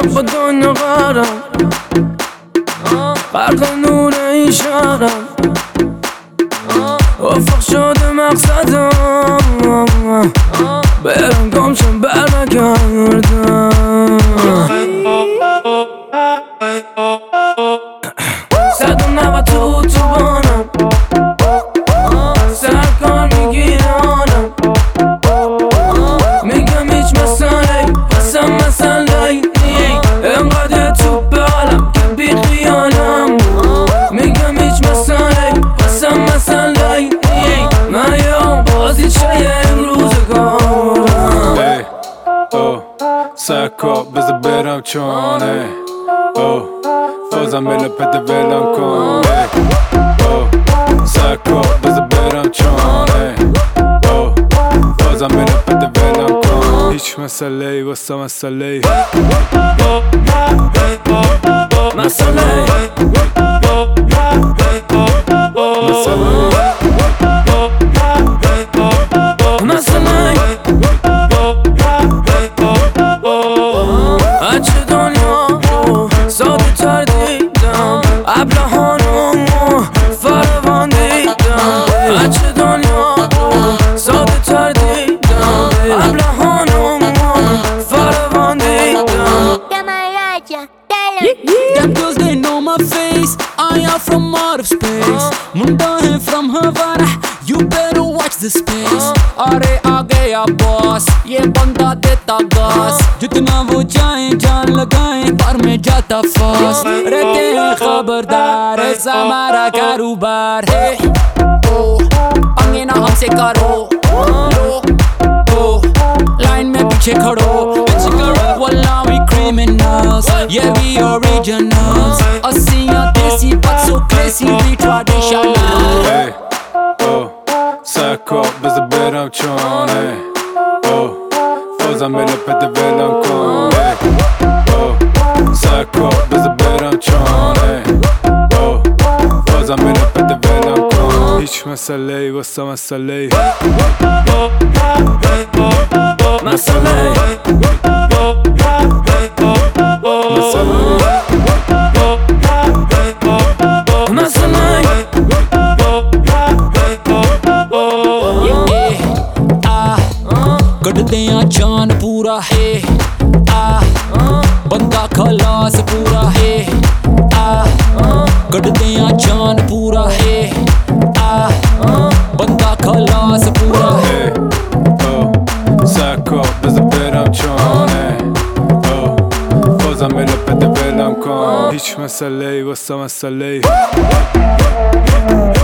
با دنیا قرم غرق نور این شهرم افق شده مقصدم برم گم شم برنگردم صدم نبود تو اتوبانم سرکار میگیرانم میگم هیچ مسئله واسم مسئله نی انقدر تو بالم که بی خیالم میگم هیچ مسئله واسم مسئله نی من یا بازی چه امروزگارم سکا بذار برم چانه فازم بله پده ولم کن سکا بذار برم چانه فازم بله پده ولم کن هیچ مسئله واسه مسئله مسئله هرچه دنیا رو ساده تر دیدم ابلهانم و فروان دیدم هرچه دنیا رو ساده تر دیدم ابلهانم و فروان دیدم Them girls, they know my face. I am from out of space. Munda hai from Havana. You better watch the space. Are aage ya boss. Ye banda deta gas. Jitna wo jaye jaan lagaye par mein jata fast. Rehte hain khabardar. Aisa hamara karobar hai. Oh, pange na humse karo. Lo, oh, line mein piche khado. Wallah we criminals, yeah we originals. Asiya desi but so classy, we traditional. Hey, سکا بذار برم چانه فازم بله پده ولم کن سکا بذار برم چانه فازم بله پده ولم کن هیچ مسئله واسه مسئله مسئله कटदे जान पूरा है बंदा खलास पूरा है कटदे जान पूरा है बंदा खलास पूरा है سکا بذار برم چانه فازم بله پده ولم کن هیچ مسئله واسه مسئله